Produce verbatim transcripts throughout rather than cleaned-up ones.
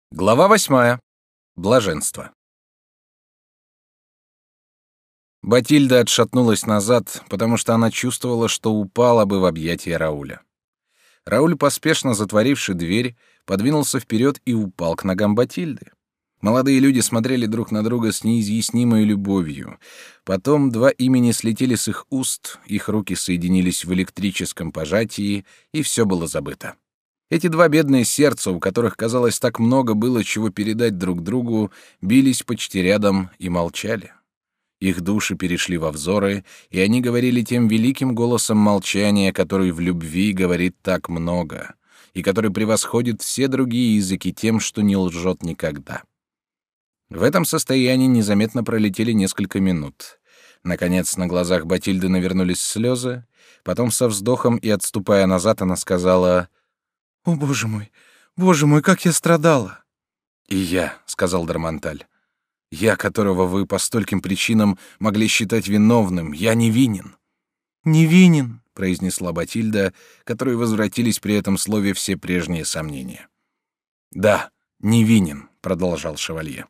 Глава восьмая. Блаженство. Батильда отшатнулась назад, потому что она чувствовала, что упала бы в объятия Рауля. Рауль, поспешно затворивший дверь, подвинулся вперед и упал к ногам Батильды. Молодые люди смотрели друг на друга с неизъяснимой любовью. Потом два имени слетели с их уст, их руки соединились в электрическом пожатии, и все было забыто. Эти два бедные сердца, у которых, казалось, так много было чего передать друг другу, бились почти рядом и молчали. Их души перешли во взоры, и они говорили тем великим голосом молчания, который в любви говорит так много, и который превосходит все другие языки тем, что не лжет никогда. В этом состоянии незаметно пролетели несколько минут. Наконец, на глазах Батильды навернулись слезы, потом со вздохом и отступая назад она сказала: «О, боже мой, боже мой, как я страдала!» «И я», — сказал Дармонталь, — «я, которого вы по стольким причинам могли считать виновным, я невинен». «Невинен», — произнесла Батильда, которой возвратились при этом слове все прежние сомнения. «Да, невинен», — продолжал шевалье.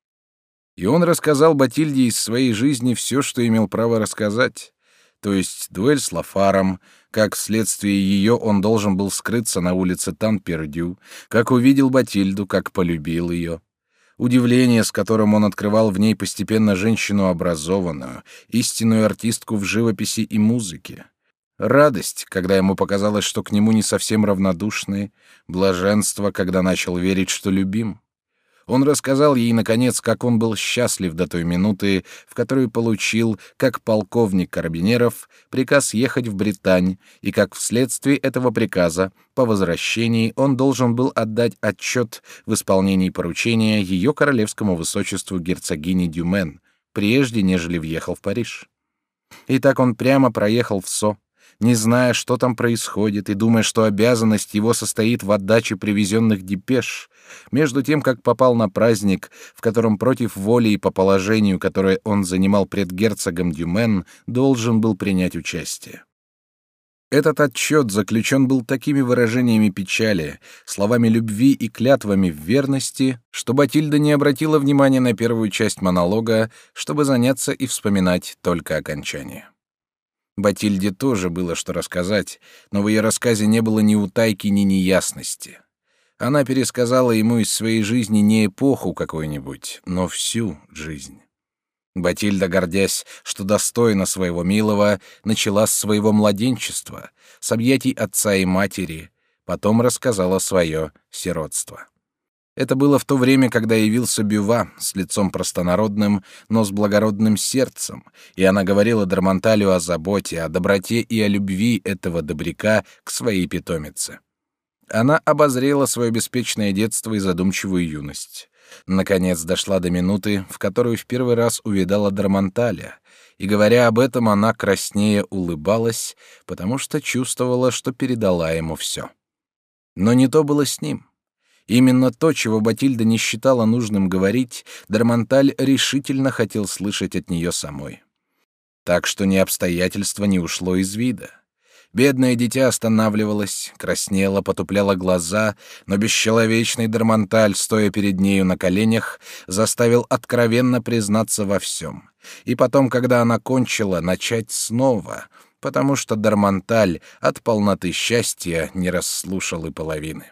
И он рассказал Батильде из своей жизни все, что имел право рассказать, то есть дуэль с Лафаром, как вследствие ее он должен был скрыться на улице Тан-Пердю, как увидел Батильду, как полюбил ее. Удивление, с которым он открывал в ней постепенно женщину образованную, истинную артистку в живописи и музыке. Радость, когда ему показалось, что к нему не совсем равнодушны, блаженство, когда начал верить, что любим. Он рассказал ей, наконец, как он был счастлив до той минуты, в которой получил, как полковник карабинеров, приказ ехать в Британь, и как вследствие этого приказа, по возвращении, он должен был отдать отчет в исполнении поручения ее королевскому высочеству герцогине Дюмен, прежде нежели въехал в Париж. И так он прямо проехал в Со, не зная, что там происходит, и думая, что обязанность его состоит в отдаче привезенных депеш, между тем, как попал на праздник, в котором против воли и по положению, которое он занимал пред герцогом Дюмен, должен был принять участие. Этот отчет заключен был такими выражениями печали, словами любви и клятвами в верности, что Батильда не обратила внимания на первую часть монолога, чтобы заняться и вспоминать только окончание. Батильде тоже было что рассказать, но в ее рассказе не было ни утайки, ни неясности. Она пересказала ему из своей жизни не эпоху какую-нибудь, но всю жизнь. Батильда, гордясь, что достойна своего милого, начала с своего младенчества, с объятий отца и матери, потом рассказала свое сиротство. Это было в то время, когда явился Бюва с лицом простонародным, но с благородным сердцем, и она говорила Дармонталю о заботе, о доброте и о любви этого добряка к своей питомице. Она обозрела свое беспечное детство и задумчивую юность. Наконец дошла до минуты, в которую в первый раз увидала Дармонталя, и, говоря об этом, она краснея улыбалась, потому что чувствовала, что передала ему все. Но не то было с ним. Именно то, чего Батильда не считала нужным говорить, Дармонталь решительно хотел слышать от нее самой. Так что ни обстоятельство не ушло из вида. Бедное дитя останавливалось, краснело, потупляло глаза, но бесчеловечный Дармонталь, стоя перед нею на коленях, заставил откровенно признаться во всем. И потом, когда она кончила, начать снова, потому что Дармонталь от полноты счастья не расслушал и половины.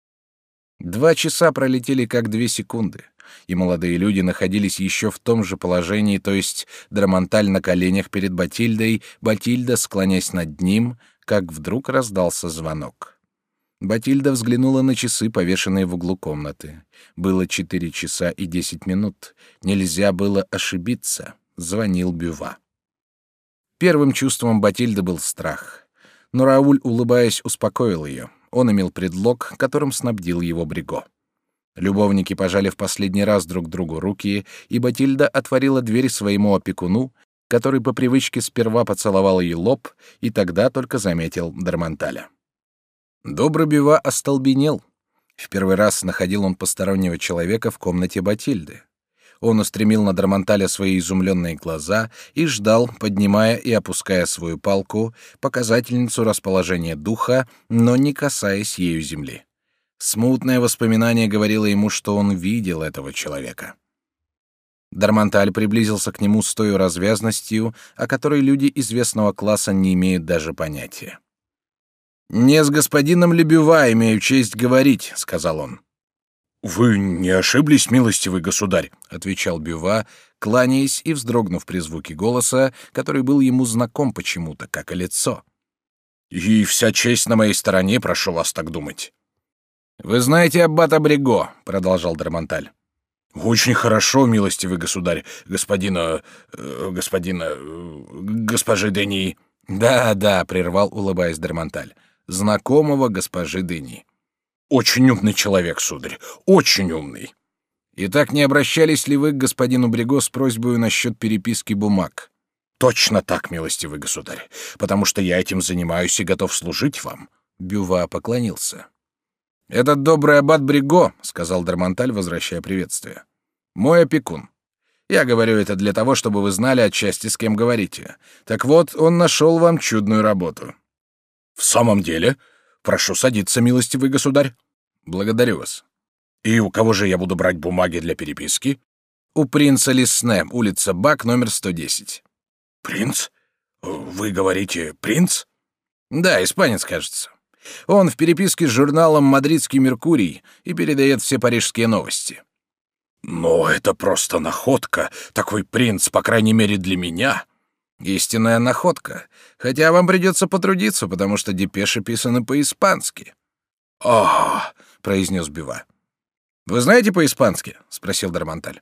Два часа пролетели как две секунды, и молодые люди находились еще в том же положении, то есть Дармонталь на коленях перед Батильдой, Батильда склонясь над ним, как вдруг раздался звонок. Батильда взглянула на часы, повешенные в углу комнаты. Было четыре часа и десять минут. Нельзя было ошибиться. Звонил Бюва. Первым чувством Батильды был страх. Но Рауль, улыбаясь, успокоил ее. Он имел предлог, которым снабдил его Бриго. Любовники пожали в последний раз друг другу руки, и Батильда отворила дверь своему опекуну, который по привычке сперва поцеловал ей лоб и тогда только заметил Дармонталя. Добрый Бюва остолбенел. В первый раз находил он постороннего человека в комнате Батильды. Он устремил на Дармонталя свои изумленные глаза и ждал, поднимая и опуская свою палку, показательницу расположения духа, но не касаясь ею земли. Смутное воспоминание говорило ему, что он видел этого человека. Дармонталь приблизился к нему с той развязностью, о которой люди известного класса не имеют даже понятия. «Не с господином Лебюва имею честь говорить», — сказал он. «Вы не ошиблись, милостивый государь», — отвечал Бюва, кланяясь и вздрогнув при звуке голоса, который был ему знаком почему-то, как и лицо. «И вся честь на моей стороне, прошу вас так думать». «Вы знаете аббата Бриго», — продолжал Дармонталь. «Очень хорошо, милостивый государь, господина... Э, господина... Э, госпожи Дени». «Да, да», — прервал, улыбаясь Дармонталь, — «знакомого госпожи Дени». «Очень умный человек, сударь, очень умный». «Итак, не обращались ли вы к господину Бриго с просьбой насчет переписки бумаг?» «Точно так, милостивый государь, потому что я этим занимаюсь и готов служить вам». Бюва поклонился. «Этот добрый аббат Бриго», — сказал Дармонталь, возвращая приветствие, — «мой опекун. Я говорю это для того, чтобы вы знали отчасти, с кем говорите. Так вот, он нашел вам чудную работу». «В самом деле? Прошу садиться, милостивый государь». «Благодарю вас». «И у кого же я буду брать бумаги для переписки?» «У принца Лисне, улица Бак, номер сто десять». «Принц? Вы говорите, принц?» «Да, испанец, кажется. Он в переписке с журналом «Мадридский Меркурий» и передает все парижские новости». «Но это просто находка, такой принц, по крайней мере, для меня». «Истинная находка, хотя вам придется потрудиться, потому что депеши писаны по-испански». «А-а-а», произнес Бюва. «Вы знаете по-испански?» — спросил Дармонталь.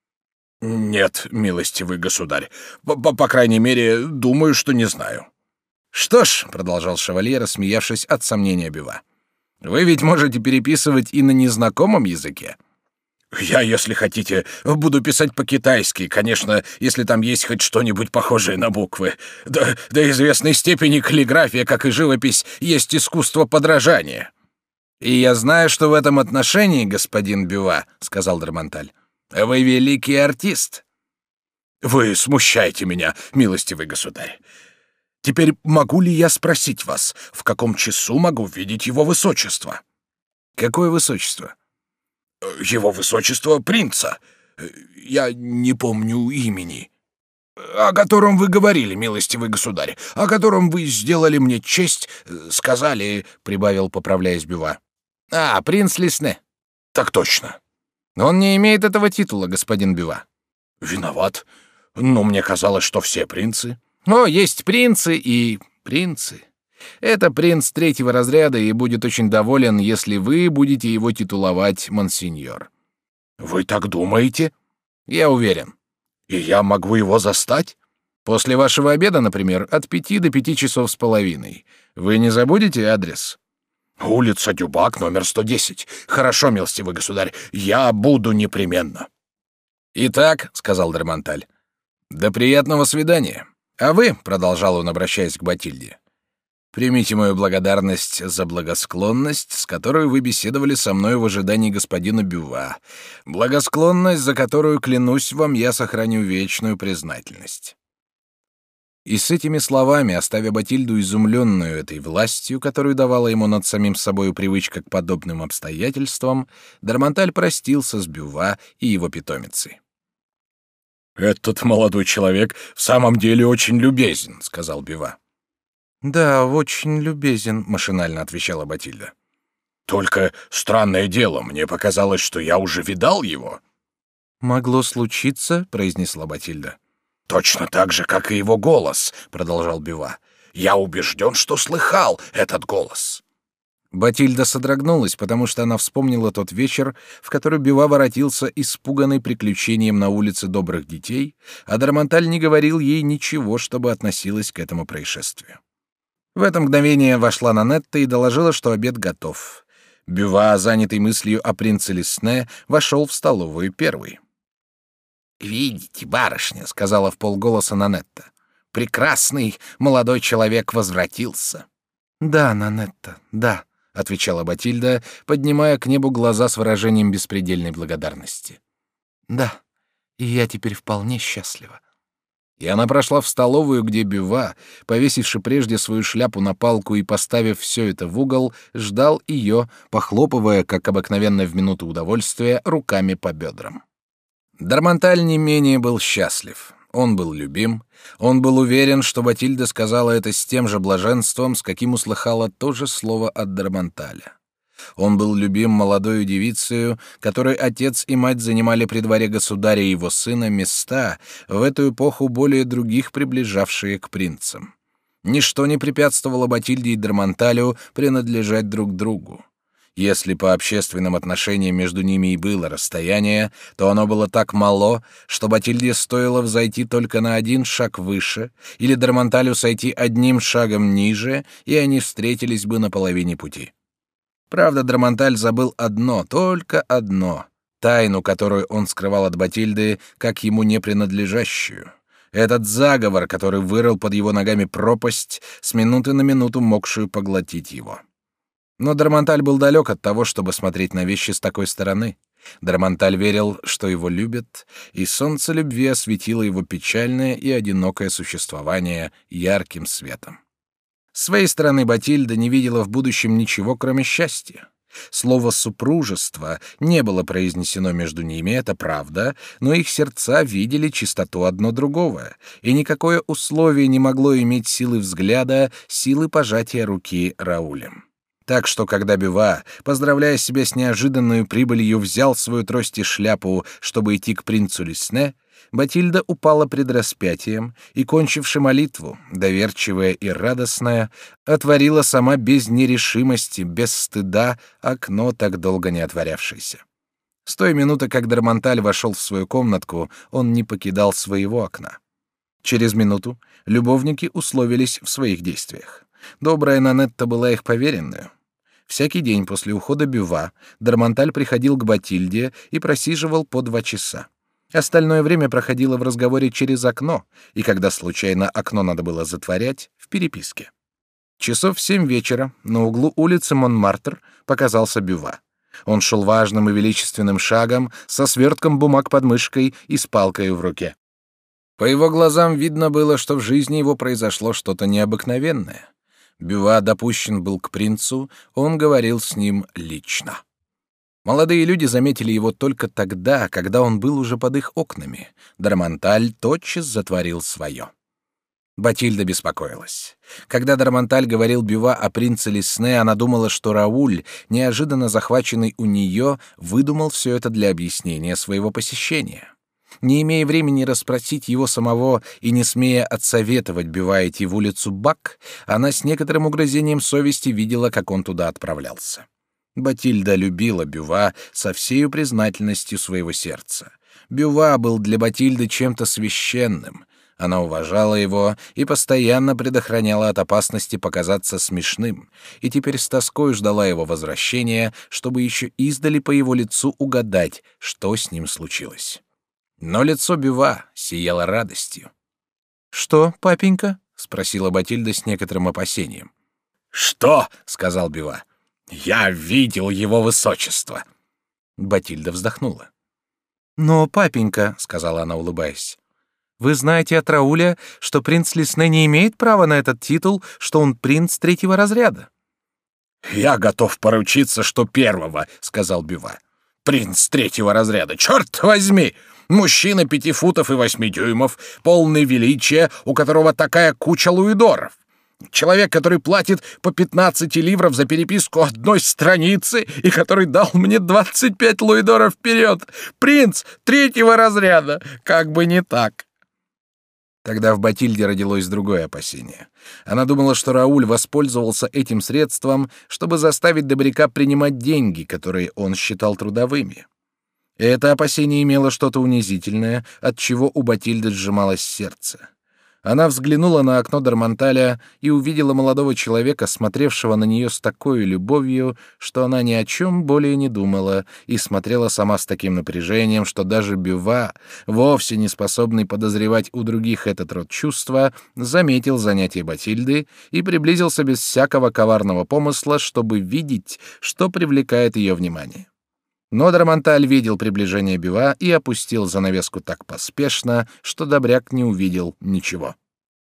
«Нет, милостивый государь. По, по, по крайней мере, думаю, что не знаю». «Что ж», — продолжал шевалье, рассмеявшись от сомнения Бюва, — «вы ведь можете переписывать и на незнакомом языке». «Я, если хотите, буду писать по-китайски, конечно, если там есть хоть что-нибудь похожее на буквы. До, до известной степени каллиграфия, как и живопись, есть искусство подражания». «И я знаю, что в этом отношении, господин Бюва, — сказал Дармонталь, — вы великий артист». «Вы смущаете меня, милостивый государь. Теперь могу ли я спросить вас, в каком часу могу видеть его высочество?» «Какое высочество?» «Его высочество принца. Я не помню имени». «О котором вы говорили, милостивый государь, о котором вы сделали мне честь, сказали, — прибавил, поправляясь Бюва. — А, принц Лисне». «Так точно». «Он не имеет этого титула, господин Бюва». «Виноват. Но мне казалось, что все принцы...» «О, есть принцы и принцы. Это принц третьего разряда и будет очень доволен, если вы будете его титуловать монсеньор». «Вы так думаете?» «Я уверен». «И я могу его застать?» «После вашего обеда, например, от пяти до пяти часов с половиной. Вы не забудете адрес?» «Улица Дюбак, номер сто десять. Хорошо, милостивый государь, я буду непременно». «Итак, — сказал Дармонталь, — до приятного свидания. А вы, — продолжал он, обращаясь к Батильде, — примите мою благодарность за благосклонность, с которой вы беседовали со мной в ожидании господина Бюва, благосклонность, за которую, клянусь вам, я сохраню вечную признательность». И с этими словами, оставя Батильду изумленную этой властью, которую давала ему над самим собою привычка к подобным обстоятельствам, Дармонталь простился с Бюва и его питомицей. «Этот молодой человек в самом деле очень любезен», — сказал Бюва. «Да, очень любезен», — машинально отвечала Батильда. «Только странное дело, мне показалось, что я уже видал его». «Могло случиться», — произнесла Батильда. «Точно так же, как и его голос», — продолжал Бюва. «Я убежден, что слыхал этот голос». Батильда содрогнулась, потому что она вспомнила тот вечер, в который Бюва воротился, испуганный приключением на улице добрых детей, а Дармонталь не говорил ей ничего, чтобы относилось к этому происшествию. В это мгновение вошла Нанетта и доложила, что обед готов. Бюва, занятый мыслью о принце Лисне, вошел в столовую первый. «Видите, барышня, — сказала вполголоса Нанетта, — прекрасный молодой человек возвратился». «Да, Нанетта, да», — отвечала Батильда, поднимая к небу глаза с выражением беспредельной благодарности. «Да, и я теперь вполне счастлива». И она прошла в столовую, где Бюва, повесивши прежде свою шляпу на палку и поставив все это в угол, ждал ее, похлопывая, как обыкновенно в минуту удовольствия, руками по бедрам. Дармонталь не менее был счастлив. Он был любим, он был уверен, что Батильда сказала это с тем же блаженством, с каким услыхала то же слово от Дармонталя. Он был любим молодою девицею, которой отец и мать занимали при дворе государя и его сына места, в эту эпоху более других приближавшие к принцам. Ничто не препятствовало Батильде и Дармонталю принадлежать друг другу. Если по общественным отношениям между ними и было расстояние, то оно было так мало, что Батильде стоило взойти только на один шаг выше, или Дармонталю сойти одним шагом ниже, и они встретились бы на половине пути. Правда, Дармонталь забыл одно, только одно — тайну, которую он скрывал от Батильды, как ему не принадлежащую. Этот заговор, который вырыл под его ногами пропасть, с минуты на минуту могшую поглотить его. Но Дармонталь был далек от того, чтобы смотреть на вещи с такой стороны. Дармонталь верил, что его любят, и солнце любви осветило его печальное и одинокое существование ярким светом. С своей стороны Батильда не видела в будущем ничего, кроме счастья. Слово «супружество» не было произнесено между ними, это правда, но их сердца видели чистоту одно другого, и никакое условие не могло иметь силы взгляда, силы пожатия руки Раулем. Так что, когда Бюва, поздравляя себя с неожиданной прибылью, взял свою трость и шляпу, чтобы идти к принцу Лисне, Батильда упала пред распятием и, кончивши молитву, доверчивая и радостная, отворила сама без нерешимости, без стыда окно, так долго не отворявшееся. С той минуты, как Дармонталь вошел в свою комнатку, он не покидал своего окна. Через минуту любовники условились в своих действиях. Добрая Нанетта была их поверенную. Всякий день после ухода Бюва Дармонталь приходил к Батильде и просиживал по два часа. Остальное время проходило в разговоре через окно, и когда случайно окно надо было затворять, в переписке. Часов в семь вечера на углу улицы Монмартр показался Бюва. Он шел важным и величественным шагом, со свертком бумаг под мышкой и с палкой в руке. По его глазам видно было, что в жизни его произошло что-то необыкновенное. Бюва допущен был к принцу, он говорил с ним лично. Молодые люди заметили его только тогда, когда он был уже под их окнами. Дармонталь тотчас затворил свое. Батильда беспокоилась. Когда Дармонталь говорил Бюва о принце Лисне, она думала, что Рауль, неожиданно захваченный у нее, выдумал все это для объяснения своего посещения. Не имея времени расспросить его самого и не смея отсоветовать Бюва идти в улицу Бак, она с некоторым угрызением совести видела, как он туда отправлялся. Батильда любила Бюва со всею признательностью своего сердца. Бюва был для Батильды чем-то священным. Она уважала его и постоянно предохраняла от опасности показаться смешным, и теперь с тоской ждала его возвращения, чтобы еще издали по его лицу угадать, что с ним случилось. Но лицо Бюва сияло радостью. «Что, папенька?» — спросила Батильда с некоторым опасением. «Что?» — сказал Бюва. «Я видел его высочество!» Батильда вздохнула. «Но, папенька, — сказала она, улыбаясь, — вы знаете от Рауля, что принц Лисне не имеет права на этот титул, что он принц третьего разряда». «Я готов поручиться, что первого, — сказал Бюва. — Принц третьего разряда, черт возьми! Мужчина пяти футов и восьми дюймов, полный величия, у которого такая куча луидоров. Человек, который платит по пятнадцать ливров за переписку одной страницы и который дал мне двадцать пять луидоров вперед. Принц третьего разряда, как бы не так». Тогда в Батильде родилось другое опасение. Она думала, что Рауль воспользовался этим средством, чтобы заставить добряка принимать деньги, которые он считал трудовыми. И это опасение имело что-то унизительное, от чего у Батильды сжималось сердце. Она взглянула на окно Дармонталя и увидела молодого человека, смотревшего на нее с такой любовью, что она ни о чем более не думала, и смотрела сама с таким напряжением, что даже Бюва, вовсе не способный подозревать у других этот род чувства, заметил занятие Батильды и приблизился без всякого коварного помысла, чтобы видеть, что привлекает ее внимание. Но Дармонталь видел приближение Бюва и опустил занавеску так поспешно, что Добряк не увидел ничего.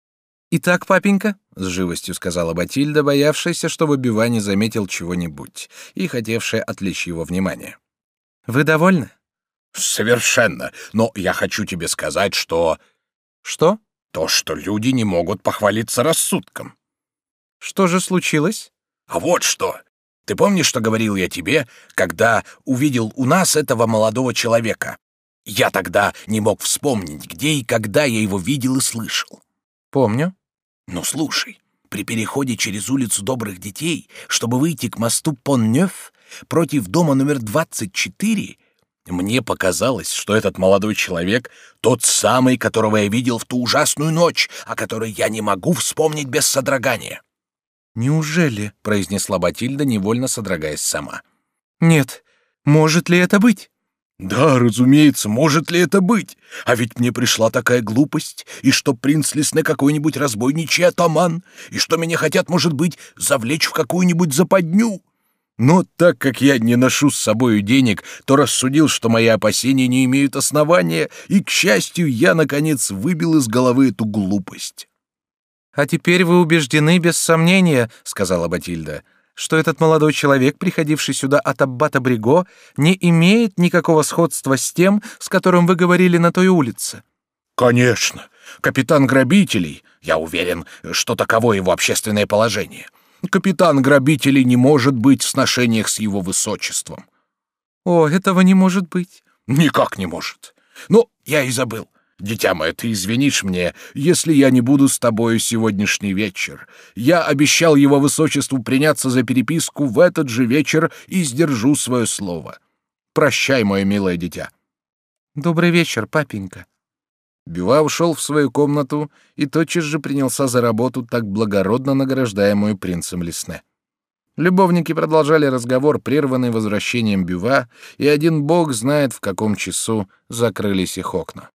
«Итак, папенька», — с живостью сказала Батильда, боявшаяся, чтобы Бюва не заметил чего-нибудь и хотевшая отвлечь его внимание. «Вы довольны?» «Совершенно. Но я хочу тебе сказать, что...» «Что?» «То, что люди не могут похвалиться рассудком». «Что же случилось?» «А вот что. Ты помнишь, что говорил я тебе, когда увидел у нас этого молодого человека? Я тогда не мог вспомнить, где и когда я его видел и слышал». «Помню». «Ну, слушай, при переходе через улицу Добрых Детей, чтобы выйти к мосту Пон-Нёв, против дома номер двадцать четыре, мне показалось, что этот молодой человек тот самый, которого я видел в ту ужасную ночь, о которой я не могу вспомнить без содрогания». «Неужели?» — произнесла Батильда, невольно содрогаясь сама. «Нет, может ли это быть?» «Да, разумеется, может ли это быть? А ведь мне пришла такая глупость, и что принц Лесне какой-нибудь разбойничий атаман, и что меня хотят, может быть, завлечь в какую-нибудь западню. Но так как я не ношу с собою денег, то рассудил, что мои опасения не имеют основания, и, к счастью, я, наконец, выбил из головы эту глупость». «А теперь вы убеждены, без сомнения, — сказала Батильда, — что этот молодой человек, приходивший сюда от аббата Бриго, не имеет никакого сходства с тем, с которым вы говорили на той улице?» «Конечно. Капитан грабителей, я уверен, что таково его общественное положение. Капитан грабителей не может быть в сношениях с его высочеством». «О, этого не может быть». «Никак не может. Ну, я и забыл. Дитя мое, ты извинишь мне, если я не буду с тобою сегодняшний вечер. Я обещал его высочеству приняться за переписку в этот же вечер и сдержу свое слово. Прощай, мое милое дитя». «Добрый вечер, папенька». Бюва ушел в свою комнату и тотчас же принялся за работу, так благородно награждаемую принцем Лесне. Любовники продолжали разговор, прерванный возвращением Бюва, и один бог знает, в каком часу закрылись их окна.